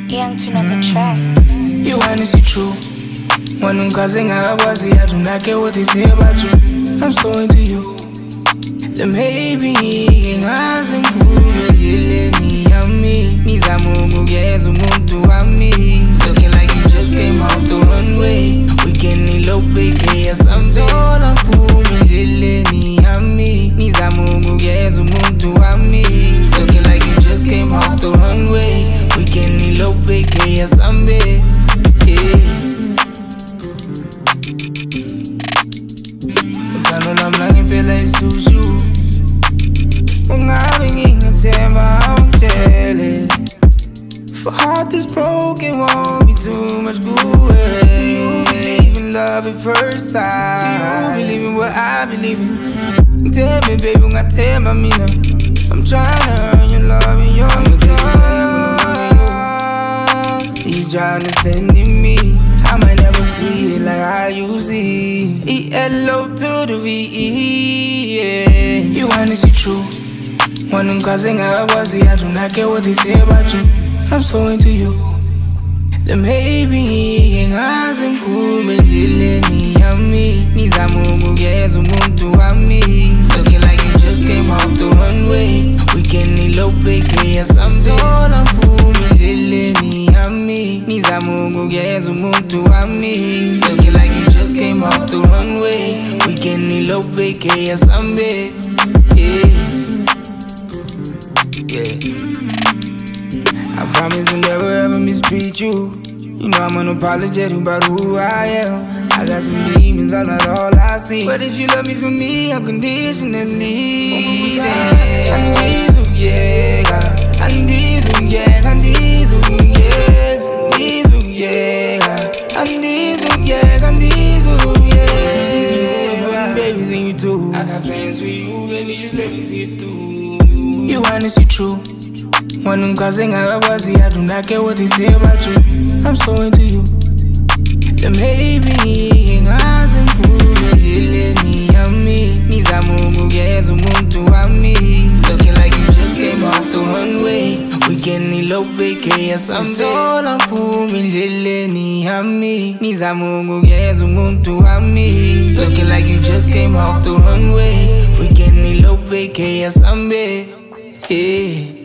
Young Tune on the track. You wanna see true. When I'm causing I do not care what they say about you. I'm so into you. The maybe has improved me. Mizamungu gets umuntu wami. Looking like you just came off the runway. We can elope something. All I'm me. Mizamungu gets umuntu wami. Looking like you just came off the runway. We can elope something. I'm like Bella Suzu. I'm jealous. For heart is broken, won't be too much good. You believe in love at first sight. You believe in what I believe in. Tell me, baby, I'm I'm trying to earn your love and your trust. He's trying to stand in me. I might never see it like how you see. ELO to the VE, yeah. You wanna see true. When I'm causing I do not care what they say about you. I'm so into you. The maybe has improved me. Mizamungu gets umuntu wami. Looking like you just came off the runway. We can elope something. All I'm Mizamungu gets umuntu wami. Looking like you just came off the runway. We can elope something. Yeah. I promise to never ever mistreat you. You know I'm unapologetic about who I am. I got some demons, I'm not all I see. But if you love me for me, I'm conditionally there. Babies in you too. I got plans for you, baby, just let me see it through. You wanna see true. When I'm causing I do not care what they say about you. I'm so into you. The maybe has improved me. Mizamungu gets umuntu wami. Looking like you just came off the runway. We can elope something. All I'm Mizamungu gets umuntu wami. Looking like you just came off the runway. We can elope something. Yeah.